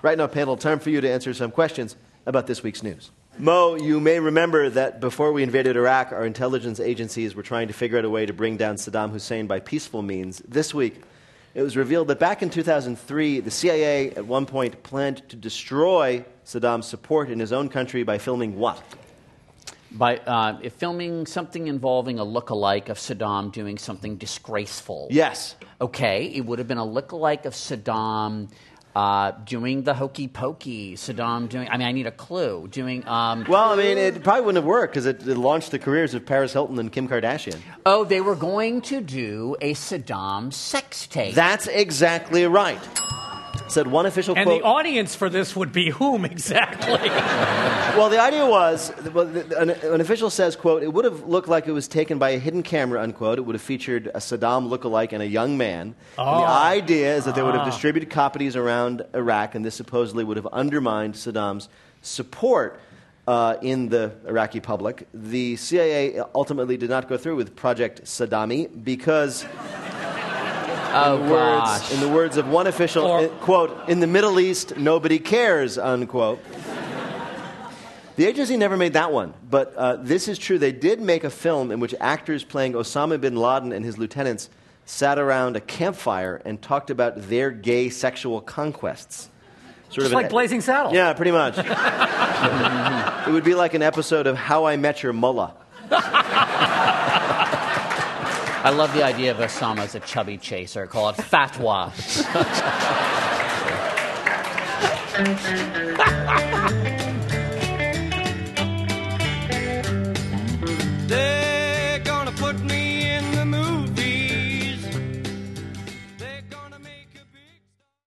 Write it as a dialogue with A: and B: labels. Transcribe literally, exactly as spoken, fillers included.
A: Right now, panel, time for you to answer some questions about this week's news. Mo, you may remember that before we invaded Iraq, our intelligence agencies were trying to figure out a way to bring down Saddam Hussein by peaceful means. This week, it was revealed that back in two thousand three, the C I A at one point planned to destroy Saddam's support in his own country by filming what?
B: By uh, filming something involving a look-alike of Saddam doing something disgraceful.
A: Yes.
B: Okay, it would have been a look-alike of Saddam uh, doing the hokey pokey. Saddam doing. I mean, I need a clue. Doing. Um,
A: well, I mean, it probably wouldn't have worked because it, it launched the careers of Paris Hilton and Kim Kardashian.
B: Oh, they were going to do a Saddam sex tape.
A: That's exactly right. Said one official
C: and
A: quote.
C: And the audience for this would be whom exactly?
A: Well, the idea was, well, an, an official says, quote, it would have looked like it was taken by a hidden camera, unquote. It would have featured a Saddam lookalike and a young man.
C: Oh.
A: And the idea is that they would have
C: Ah.
A: distributed copies around Iraq, and this supposedly would have undermined Saddam's support uh, in the Iraqi public. The C I A ultimately did not go through with Project Saddami because...
B: Oh,
A: in, the
B: gosh.
A: words, in the words of one official,
C: Or,
A: in, quote, in the Middle East, nobody cares, unquote. The agency never made that one, but uh, this is true. They did make a film in which actors playing Osama bin Laden and his lieutenants sat around a campfire and talked about their gay sexual conquests. Sort
C: Just
A: of
C: like
A: an,
C: Blazing Saddles.
A: Yeah, pretty much. It would be like an episode of How I Met Your Mullah.
B: I love the idea of Osama as a chubby chaser. Call it fatwa.